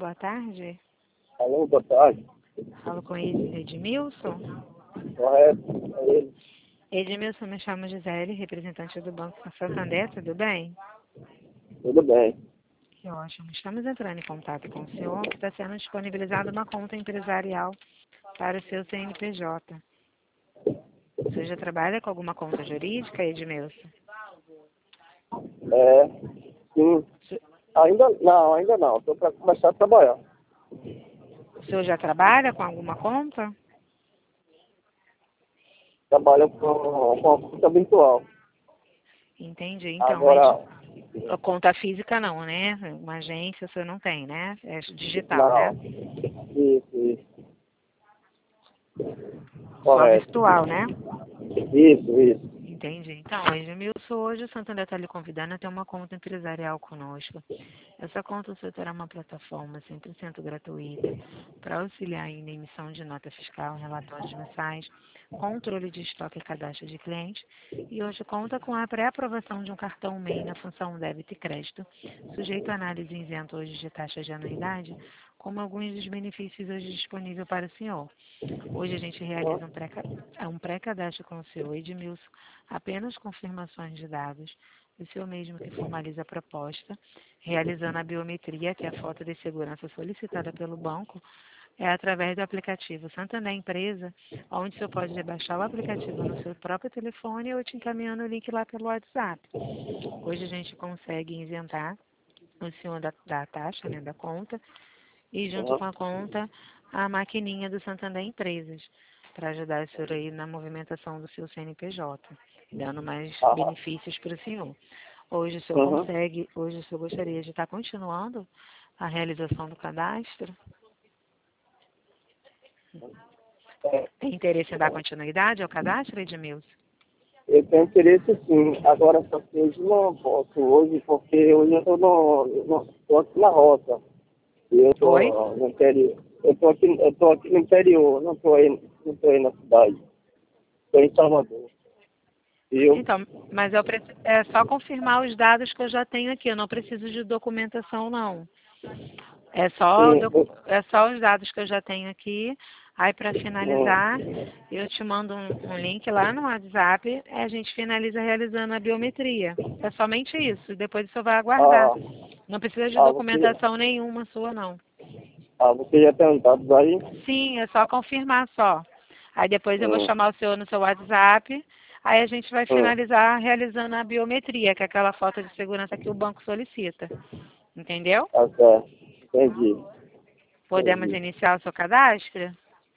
boa tarde. Alô, boa tarde. Falo com Edmilson. Correto, é ele. Edmilson, me chamo Gisele, representante do Banco Santander, tudo bem? Tudo bem. Que ótimo. Estamos entrando em contato com o senhor, que está sendo disponibilizada uma conta empresarial para o seu CNPJ. O senhor já trabalha com alguma conta jurídica, Edmilson? É, sim. Ainda não. Estou para começar a trabalhar. O senhor já trabalha com alguma conta? Trabalho com a conta virtual. Entendi. Então, Agora, a conta física não, né? Uma agência o senhor não tem, né? É digital, não. né? Isso. Só Correto. virtual, né? Isso. Entendi. Então, Edmilson, hoje o Santander está lhe convidando a ter uma conta empresarial conosco. Essa conta o senhor terá uma plataforma 100% gratuita para auxiliar aí na emissão de nota fiscal, relatórios mensais, controle de estoque e cadastro de cliente. E hoje conta com a pré-aprovação de um cartão MEI na função débito e crédito, sujeito a análise isento hoje de taxas de anuidade, como alguns dos benefícios hoje disponíveis para o senhor. Hoje a gente realiza um pré-cadastro com o senhor Edmilson, apenas confirmações de dados, o senhor mesmo que formaliza a proposta, realizando a biometria, que é a foto de segurança solicitada pelo banco, é através do aplicativo Santander Empresa, onde o senhor pode baixar o aplicativo no seu próprio telefone ou te encaminhando o link lá pelo WhatsApp. Hoje a gente consegue isentar o senhor da taxa, né, da conta, e junto com a conta, a maquininha do Santander Empresas, para ajudar o senhor aí na movimentação do seu CNPJ, dando mais benefícios para o senhor. Hoje o senhor hoje o senhor gostaria de estar continuando a realização do cadastro? Tem interesse em dar continuidade ao cadastro, Edmilson? Eu tenho interesse sim. Agora só que hoje não posso hoje, porque hoje eu estou aqui na roça. E eu Oi? estou no interior. Eu tô aqui no interior, não estou aí na cidade. Estou em Salvador. Então, mas é só confirmar os dados que eu já tenho aqui, eu não preciso de documentação, não. Sim, É só os dados que eu já tenho aqui. Aí, para finalizar, eu te mando um link lá no WhatsApp e a gente finaliza realizando a biometria. É somente isso. Depois o senhor vai aguardar. Não precisa de documentação nenhuma sua, não. você já tem os dados aí? Sim, é só confirmar só. Aí depois eu vou chamar o senhor no seu WhatsApp. Aí a gente vai finalizar realizando a biometria, que é aquela foto de segurança que o banco solicita. Entendeu? Tá certo. Entendi. Podemos iniciar o seu cadastro?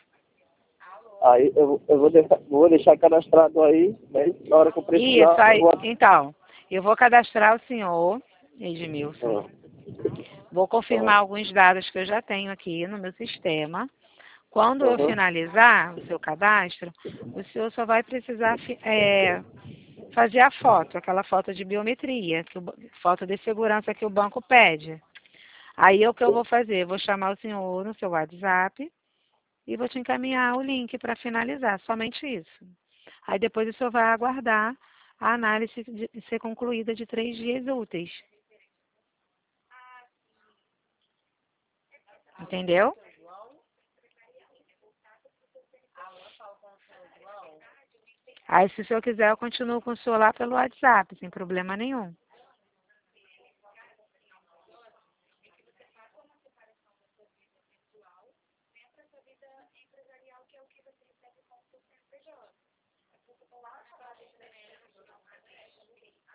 Aí eu vou deixar cadastrado aí, né? Na hora que eu precisar, Isso, aí. eu vou. Então, eu vou cadastrar o senhor, Edmilson. Vou confirmar alguns dados que eu já tenho aqui no meu sistema. Quando eu finalizar o seu cadastro, o senhor só vai precisar fazer a foto, aquela foto de biometria, foto de segurança que o banco pede. Aí o que eu vou fazer? Vou chamar o senhor no seu WhatsApp e vou te encaminhar o link para finalizar, somente isso. Aí depois o senhor vai aguardar a análise ser concluída de 3 dias úteis. Entendeu? Aí se o senhor quiser, eu continuo com o senhor lá pelo WhatsApp, sem problema nenhum.